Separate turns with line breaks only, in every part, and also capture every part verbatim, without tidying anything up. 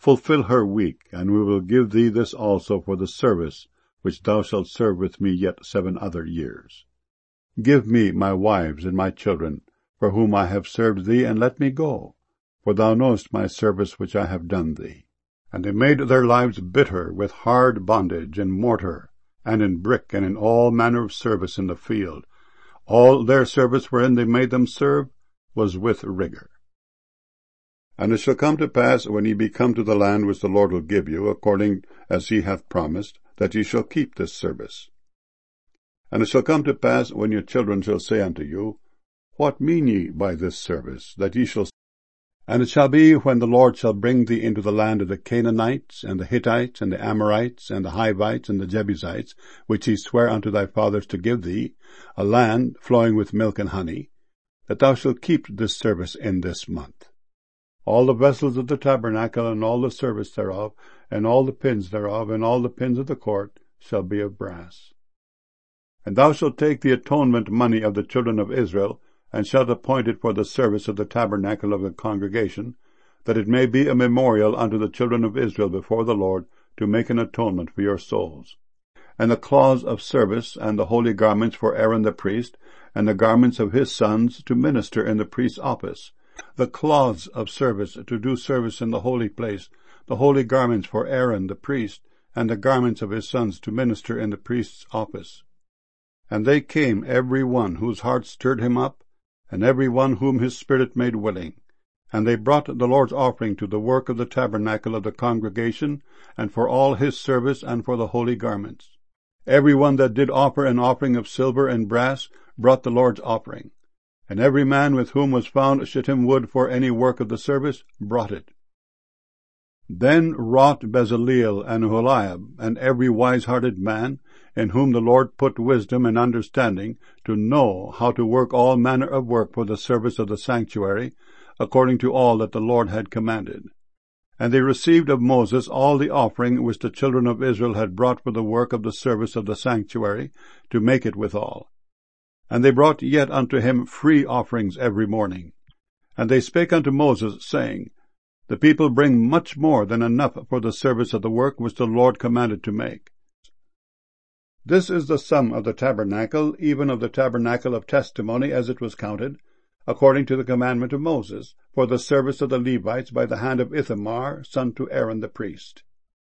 Fulfill her week, and we will give thee this also for the service which thou shalt serve with me yet seven other years. Give me my wives and my children, for whom I have served thee, and let me go, for thou knowest my service which I have done thee. And they made their lives bitter with hard bondage, in mortar, and in brick, and in all manner of service in the field. All their service wherein they made them serve was with rigor. And it shall come to pass, when ye be come to the land which the Lord will give you, according as he hath promised, that ye shall keep this service. And it shall come to pass, when your children shall say unto you, What mean ye by this service, that ye shall... And it shall be, when the Lord shall bring thee into the land of the Canaanites, and the Hittites, and the Amorites, and the Hivites, and the Jebusites, which he sware unto thy fathers to give thee, a land flowing with milk and honey, that thou shalt keep this service in this month. All the vessels of the tabernacle, and all the service thereof, and all the pins thereof, and all the pins of the court, shall be of brass. And thou shalt take the atonement money of the children of Israel, and shalt appoint it for the service of the tabernacle of the congregation, that it may be a memorial unto the children of Israel before the Lord, to make an atonement for your souls. And the cloths of service, and the holy garments for Aaron the priest, and the garments of his sons to minister in the priest's office, the cloths of service to do service in the holy place, the holy garments for Aaron the priest, and the garments of his sons to minister in the priest's office. And they came, every one whose heart stirred him up, and every one whom his spirit made willing. And they brought the Lord's offering to the work of the tabernacle of the congregation, and for all his service, and for the holy garments. Every one that did offer an offering of silver and brass brought the Lord's offering. And every man with whom was found shittim wood for any work of the service brought it. Then wrought Bezaleel and Aholiab, and every wise-hearted man, in whom the Lord put wisdom and understanding, to know how to work all manner of work for the service of the sanctuary, according to all that the Lord had commanded. And they received of Moses all the offering which the children of Israel had brought for the work of the service of the sanctuary, to make it withal. And they brought yet unto him free offerings every morning. And they spake unto Moses, saying, The people bring much more than enough for the service of the work which the Lord commanded to make. This is the sum of the tabernacle, even of the tabernacle of testimony, as it was counted, according to the commandment of Moses, for the service of the Levites by the hand of Ithamar, son to Aaron the priest.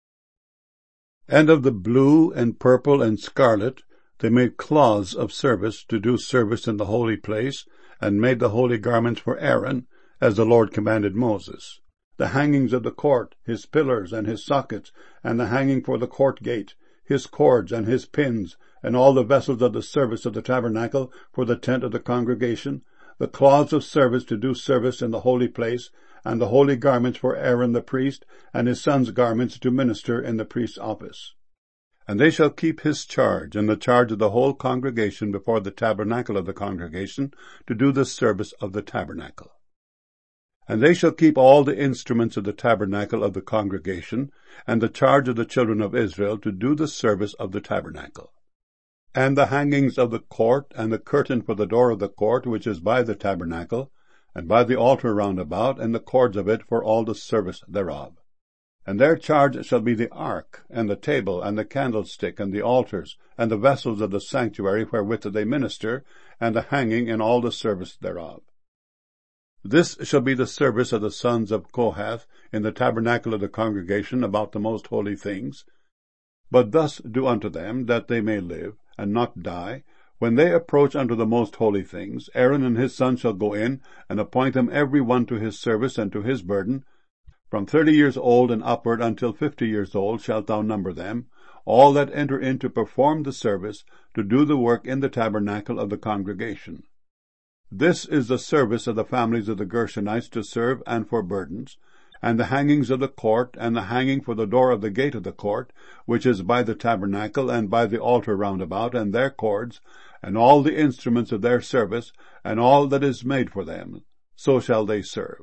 And of the blue and purple and scarlet they made cloths of service to do service in the holy place, and made the holy garments for Aaron, as the Lord commanded Moses. The hangings of the court, his pillars and his sockets, and the hanging for the court gate, his cords and his pins, and all the vessels of the service of the tabernacle for the tent of the congregation, the cloths of service to do service in the holy place, and the holy garments for Aaron the priest, and his sons' garments to minister in the priest's office. And they shall keep his charge, and the charge of the whole congregation before the tabernacle of the congregation, to do the service of the tabernacle. And they shall keep all the instruments of the tabernacle of the congregation, and the charge of the children of Israel, to do the service of the tabernacle. And the hangings of the court, and the curtain for the door of the court, which is by the tabernacle, and by the altar round about, and the cords of it for all the service thereof. And their charge shall be the ark, and the table, and the candlestick, and the altars, and the vessels of the sanctuary wherewith they minister, and the hanging and all the service thereof. This shall be the service of the sons of Kohath in the tabernacle of the congregation about the most holy things. But thus do unto them, that they may live, and not die. When they approach unto the most holy things, Aaron and his sons shall go in, and appoint them every one to his service and to his burden. From thirty years old and upward until fifty years old shalt thou number them, all that enter in to perform the service, to do the work in the tabernacle of the congregation. This is the service of the families of the Gershonites to serve and for burdens, and the hangings of the court, and the hanging for the door of the gate of the court, which is by the tabernacle, and by the altar round about, and their cords, and all the instruments of their service, and all that is made for them, so shall they serve.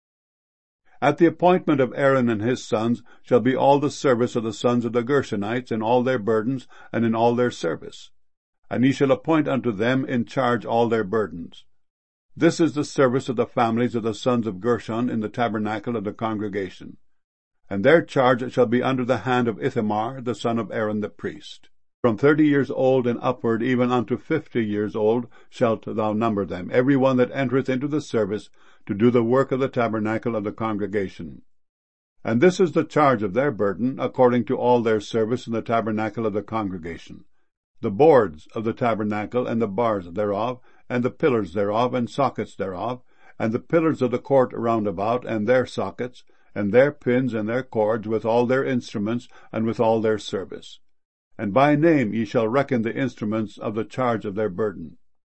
At the appointment of Aaron and his sons shall be all the service of the sons of the Gershonites in all their burdens and in all their service. And he shall appoint unto them in charge all their burdens. This is the service of the families of the sons of Gershon in the tabernacle of the congregation. And their charge shall be under the hand of Ithamar, the son of Aaron the priest. From thirty years old and upward, even unto fifty years old, shalt thou number them, every one that entereth into the service, to do the work of the tabernacle of the congregation. And this is the charge of their burden, according to all their service in the tabernacle of the congregation: the boards of the tabernacle, and the bars thereof, and the pillars thereof, and sockets thereof, and the pillars of the court round about, and their sockets, and their pins, and their cords, with all their instruments, and with all their service. And by name ye shall reckon the instruments of the charge of their burden.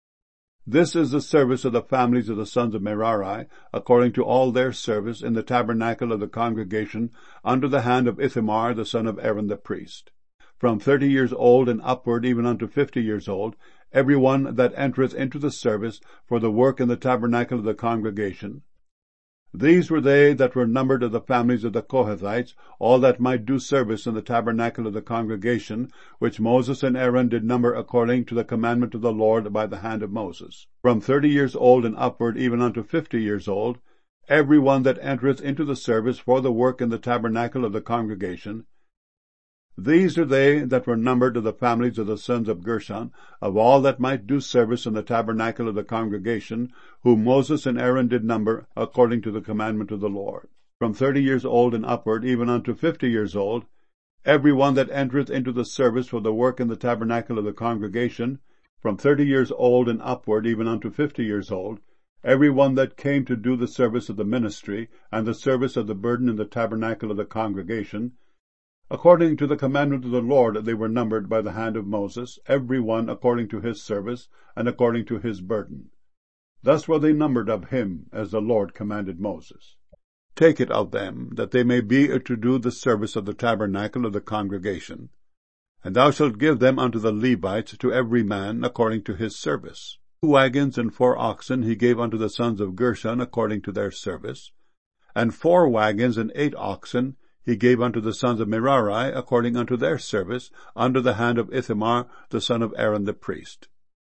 This is the service of the families of the sons of Merari, according to all their service in the tabernacle of the congregation, under the hand of Ithamar the son of Aaron the priest. From thirty years old and upward, even unto fifty years old, every one that entereth into the service for the work in the tabernacle of the congregation. These were they that were numbered of the families of the Kohathites, all that might do service in the tabernacle of the congregation, which Moses and Aaron did number according to the commandment of the Lord by the hand of Moses. From thirty years old and upward, even unto fifty years old, every one that entereth into the service for the work in the tabernacle of the congregation. These are they that were numbered of the families of the sons of Gershon, of all that might do service in the tabernacle of the congregation, whom Moses and Aaron did number according to the commandment of the Lord. From thirty years old and upward, even unto fifty years old, every one that entereth into the service for the work in the tabernacle of the congregation. From thirty years old and upward, even unto fifty years old, every one that came to do the service of the ministry, and the service of the burden in the tabernacle of the congregation. According to the commandment of the Lord they were numbered by the hand of Moses, every one according to his service, and according to his burden. Thus were they numbered of him, as the Lord commanded Moses. Take it of them, that they may be to do the service of the tabernacle of the congregation. And thou shalt give them unto the Levites, to every man according to his service. Two wagons and four oxen he gave unto the sons of Gershon according to their service. And four wagons and eight oxen he gave unto the sons of Merari according unto their service, under the hand of Ithamar the son of Aaron the priest.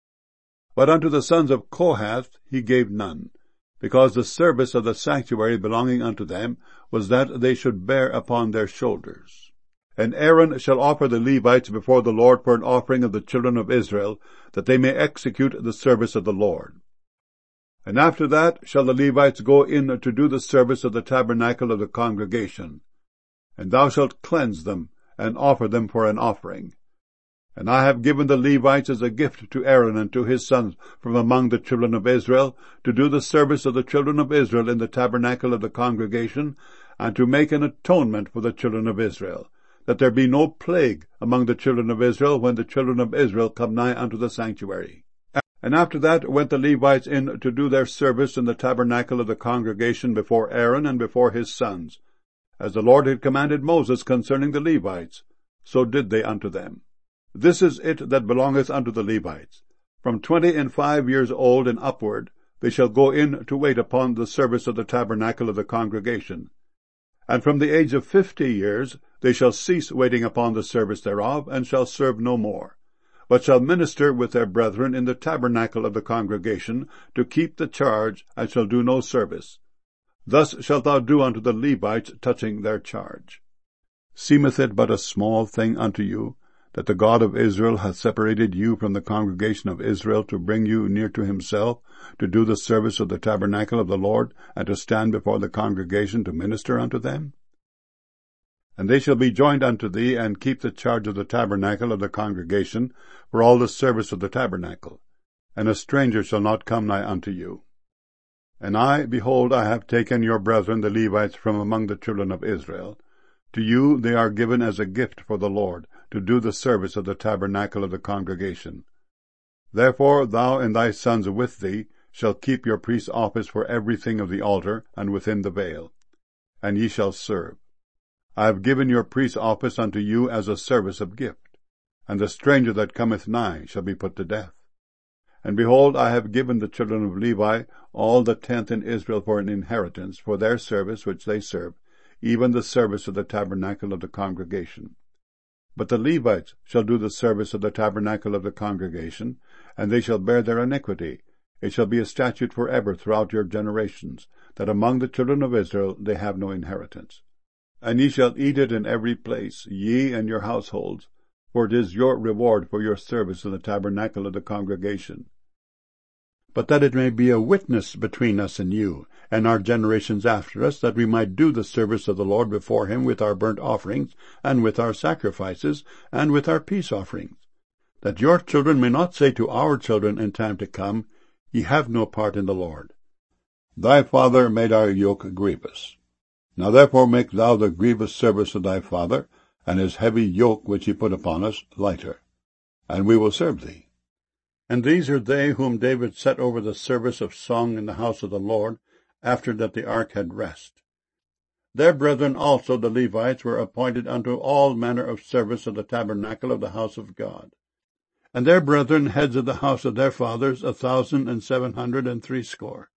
But unto the sons of Kohath he gave none, because the service of the sanctuary belonging unto them was that they should bear upon their shoulders. And Aaron shall offer the Levites before the Lord for an offering of the children of Israel, that they may execute the service of the Lord. And after that shall the Levites go in to do the service of the tabernacle of the congregation. And thou shalt cleanse them, and offer them for an offering. And I have given the Levites as a gift to Aaron and to his sons from among the children of Israel, to do the service of the children of Israel in the tabernacle of the congregation, and to make an atonement for the children of Israel, that there be no plague among the children of Israel when the children of Israel come nigh unto the sanctuary. And after that went the Levites in to do their service in the tabernacle of the congregation before Aaron and before his sons. As the Lord had commanded Moses concerning the Levites, so did they unto them. This is it that belongeth unto the Levites. From twenty and five years old and upward, they shall go in to wait upon the service of the tabernacle of the congregation. And from the age of fifty years they shall cease waiting upon the service thereof, and shall serve no more, but shall minister with their brethren in the tabernacle of the congregation, to keep the charge, and shall do no service. Thus shalt thou do unto the Levites touching their charge. Seemeth it but a small thing unto you, that the God of Israel hath separated you from the congregation of Israel, to bring you near to himself, to do the service of the tabernacle of the Lord, and to stand before the congregation to minister unto them? And they shall be joined unto thee, and keep the charge of the tabernacle of the congregation, for all the service of the tabernacle. And a stranger shall not come nigh unto you. And I, behold, I have taken your brethren the Levites from among the children of Israel. To you they are given as a gift for the Lord, to do the service of the tabernacle of the congregation. Therefore thou and thy sons with thee shall keep your priest's office for everything of the altar, and within the veil, and ye shall serve. I have given your priest's office unto you as a service of gift, and the stranger that cometh nigh shall be put to death. And behold, I have given the children of Levi all the tenth in Israel for an inheritance, for their service which they serve, even the service of the tabernacle of the congregation. But the Levites shall do the service of the tabernacle of the congregation, and they shall bear their iniquity. It shall be a statute for ever throughout your generations, that among the children of Israel they have no inheritance. And ye shall eat it in every place, ye and your households, for it is your reward for your service in the tabernacle of the congregation. But that it may be a witness between us and you, and our generations after us, that we might do the service of the Lord before him with our burnt offerings, and with our sacrifices, and with our peace offerings, that your children may not say to our children in time to come, Ye have no part in the Lord. Thy father made our yoke grievous. Now therefore make thou the grievous service of thy father, and his heavy yoke which he put upon us, lighter, and we will serve thee. And these are they whom David set over the service of song in the house of the Lord, after that the ark had rest. Their brethren also the Levites were appointed unto all manner of service of the tabernacle of the house of God. And their brethren heads of the house of their fathers, a thousand and seven hundred and threescore,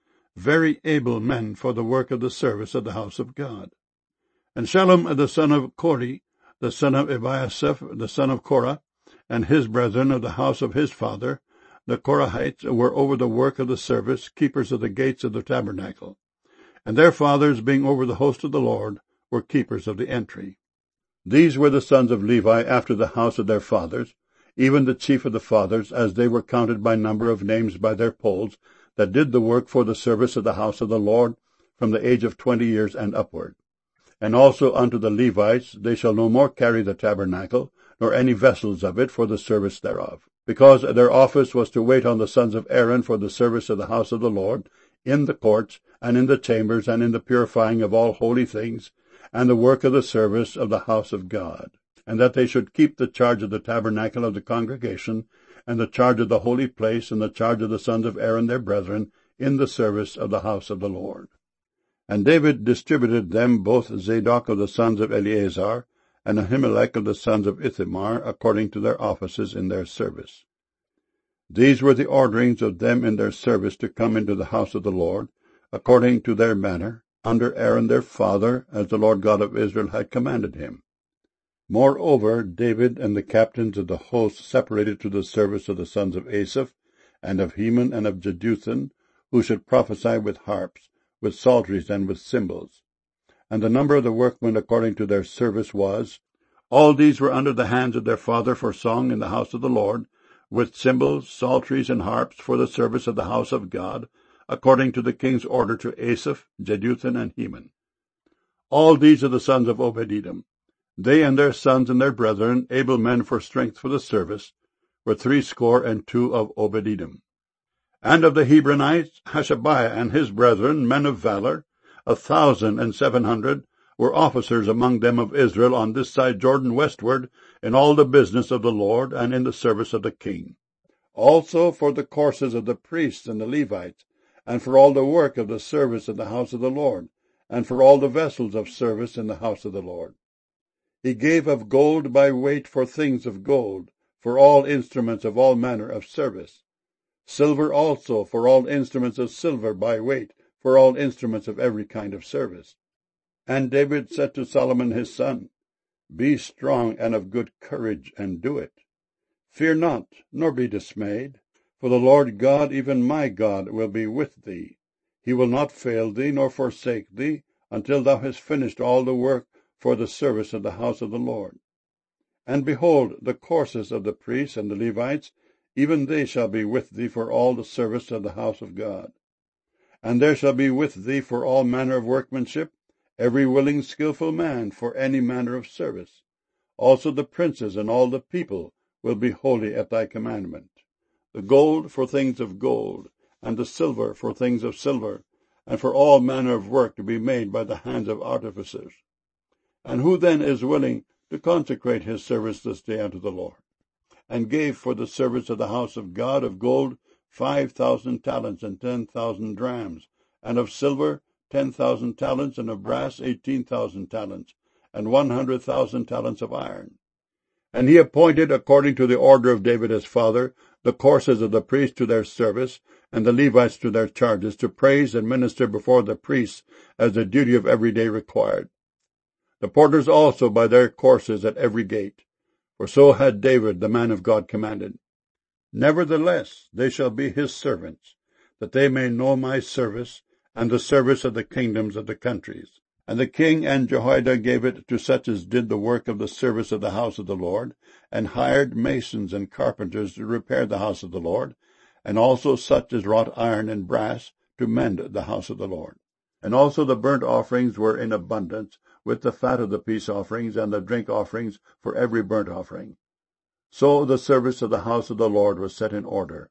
very able men for the work of the service of the house of God. And Shallum the son of Kori, the son of Ebiasaph, the son of Korah, and his brethren of the house of his father, the Korahites, were over the work of the service, keepers of the gates of the tabernacle. And their fathers, being over the host of the Lord, were keepers of the entry. These were the sons of Levi after the house of their fathers, even the chief of the fathers, as they were counted by number of names by their polls, that did the work for the service of the house of the Lord, from the age of twenty years and upward. And also unto the Levites they shall no more carry the tabernacle, nor any vessels of it for the service thereof, because their office was to wait on the sons of Aaron for the service of the house of the Lord, in the courts, and in the chambers, and in the purifying of all holy things, and the work of the service of the house of God, and that they should keep the charge of the tabernacle of the congregation, and the charge of the holy place, and the charge of the sons of Aaron their brethren, in the service of the house of the Lord. And David distributed them both Zadok of the sons of Eleazar, and Ahimelech of the sons of Ithamar, according to their offices in their service. These were the orderings of them in their service to come into the house of the Lord, according to their manner, under Aaron their father, as the Lord God of Israel had commanded him. Moreover, David and the captains of the host separated to the service of the sons of Asaph, and of Heman, and of Jeduthun, who should prophesy with harps, with psalteries, and with cymbals. And the number of the workmen according to their service was, all these were under the hands of their father for song in the house of the Lord, with cymbals, psalteries, and harps for the service of the house of God, according to the king's order to Asaph, Jeduthun, and Heman. All these are the sons of Obed-Edom. They and their sons and their brethren, able men for strength for the service, were threescore and two of Obed-Edom. And of the Hebronites, Hashabiah and his brethren, men of valor, a thousand and seven hundred, were officers among them of Israel on this side Jordan westward, in all the business of the Lord, and in the service of the king. Also for the courses of the priests and the Levites, and for all the work of the service in the house of the Lord, and for all the vessels of service in the house of the Lord. He gave of gold by weight for things of gold, for all instruments of all manner of service. Silver also for all instruments of silver by weight, for all instruments of every kind of service. And David said to Solomon his son, Be strong and of good courage, and do it. Fear not, nor be dismayed, for the Lord God, even my God, will be with thee. He will not fail thee, nor forsake thee, until thou hast finished all the work for the service of the house of the Lord. And behold, the courses of the priests and the Levites, even they shall be with thee for all the service of the house of God. And there shall be with thee for all manner of workmanship, every willing skillful man for any manner of service. Also the princes and all the people will be holy at thy commandment. The gold for things of gold, and the silver for things of silver, and for all manner of work to be made by the hands of artificers. And who then is willing to consecrate his service this day unto the Lord? And gave for the service of the house of God of gold five thousand talents and ten thousand drams, and of silver ten thousand talents, and of brass eighteen thousand talents, and one hundred thousand talents of iron. And he appointed, according to the order of David his father, the courses of the priests to their service, and the Levites to their charges, to praise and minister before the priests, as the duty of every day required. The porters also by their courses at every gate, for so had David the man of God commanded. Nevertheless they shall be his servants, that they may know my service, and the service of the kingdoms of the countries. And the king and Jehoiada gave it to such as did the work of the service of the house of the Lord, and hired masons and carpenters to repair the house of the Lord, and also such as wrought iron and brass to mend the house of the Lord. And also the burnt offerings were in abundance, with the fat of the peace offerings and the drink offerings for every burnt offering. So the service of the house of the Lord was set in order.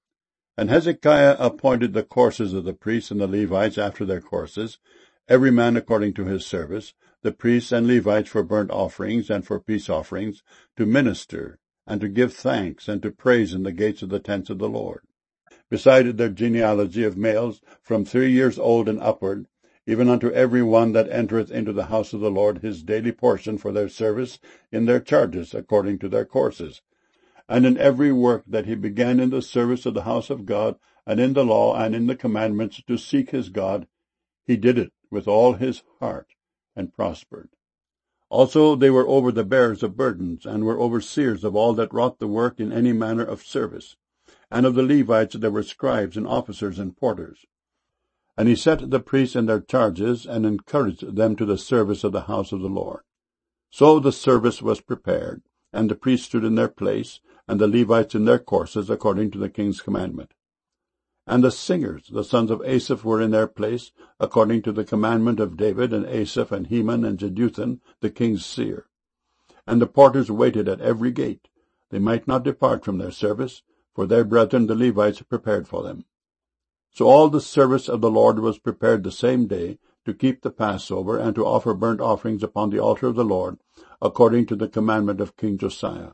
And Hezekiah appointed the courses of the priests and the Levites after their courses, every man according to his service, the priests and Levites for burnt offerings and for peace offerings, to minister, and to give thanks, and to praise in the gates of the tents of the Lord. Beside their genealogy of males from three years old and upward, even unto every one that entereth into the house of the Lord his daily portion for their service in their charges according to their courses, and in every work that he began in the service of the house of God, and in the law and in the commandments to seek his God, he did it with all his heart, and prospered. Also they were over the bearers of burdens, and were overseers of all that wrought the work in any manner of service. And of the Levites there were scribes and officers and porters. And he set the priests in their charges, and encouraged them to the service of the house of the Lord. So the service was prepared, and the priests stood in their place, and the Levites in their courses, according to the king's commandment. And the singers, the sons of Asaph, were in their place, according to the commandment of David, and Asaph, and Heman, and Jeduthun, the king's seer. And the porters waited at every gate. They might not depart from their service, for their brethren the Levites prepared for them. So all the service of the Lord was prepared the same day, to keep the Passover, and to offer burnt offerings upon the altar of the Lord, according to the commandment of King Josiah.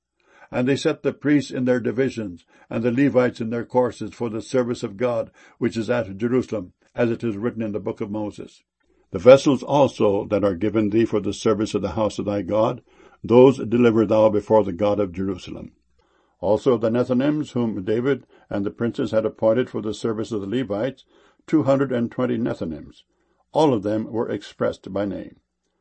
And they set the priests in their divisions, and the Levites in their courses, for the service of God, which is at Jerusalem, as it is written in the book of Moses. The vessels also that are given thee for the service of the house of thy God, those deliver thou before the God of Jerusalem. Also the Nethinims, whom David and the princes had appointed for the service of the Levites, two hundred and twenty Nethinims. All of them were expressed by name.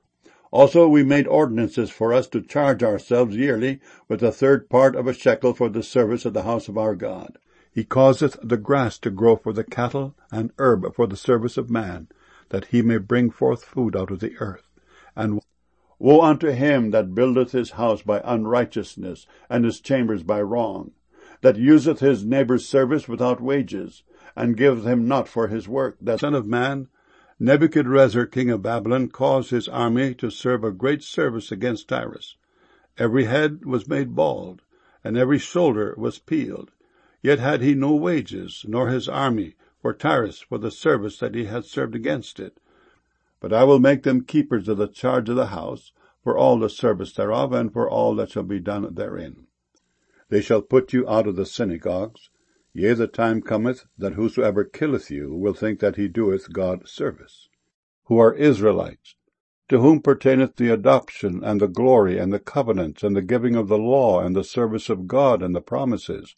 Also we made ordinances for us to charge ourselves yearly with a third part of a shekel for the service of the house of our God. He causeth the grass to grow for the cattle, and herb for the service of man, that he may bring forth food out of the earth. And woe unto him that buildeth his house by unrighteousness, and his chambers by wrong, that useth his neighbour's service without wages, and giveth him not for his work. That son of man, Nebuchadrezzar king of Babylon caused his army to serve a great service against Tyrus. Every head was made bald, and every shoulder was peeled. Yet had he no wages, nor his army, for Tyrus, for the service that he had served against it. But I will make them keepers of the charge of the house, for all the service thereof, and for all that shall be done therein. They shall put you out of the synagogues. Yea, the time cometh, that whosoever killeth you will think that he doeth God service, who are Israelites, to whom pertaineth the adoption, and the glory, and the covenants, and the giving of the law, and the service of God, and the promises.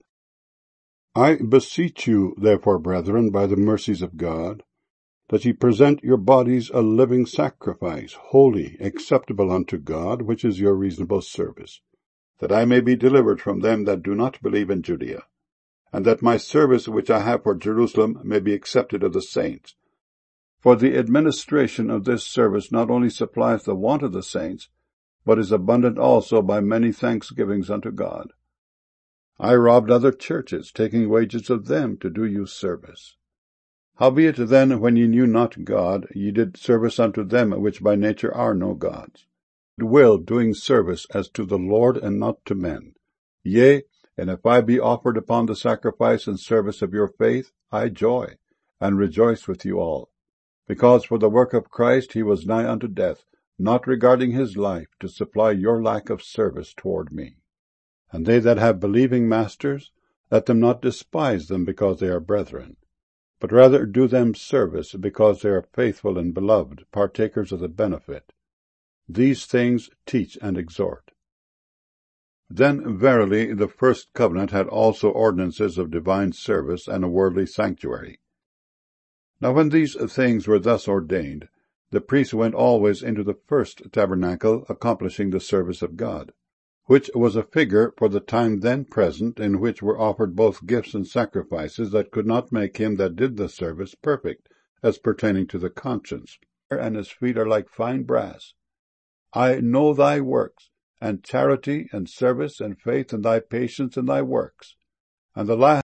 I beseech you, therefore, brethren, by the mercies of God, that ye present your bodies a living sacrifice, holy, acceptable unto God, which is your reasonable service, that I may be delivered from them that do not believe in Judea, and that my service which I have for Jerusalem may be accepted of the saints. For the administration of this service not only supplies the want of the saints, but is abundant also by many thanksgivings unto God. I robbed other churches, taking wages of them to do you service. Howbeit then, when ye knew not God, ye did service unto them which by nature are no gods, will doing service as to the Lord and not to men. Yea, and if I be offered upon the sacrifice and service of your faith, I joy, and rejoice with you all. Because for the work of Christ he was nigh unto death, not regarding his life, to supply your lack of service toward me. And they that have believing masters, let them not despise them because they are brethren, but rather do them service because they are faithful and beloved, partakers of the benefit. These things teach and exhort. Then verily the first covenant had also ordinances of divine service and a worldly sanctuary. Now when these things were thus ordained, the priests went always into the first tabernacle, accomplishing the service of God, which was a figure for the time then present, in which were offered both gifts and sacrifices that could not make him that did the service perfect, as pertaining to the conscience. and his feet are like fine brass. I know thy works, and charity, and service, and faith, and thy patience, and thy works. And the last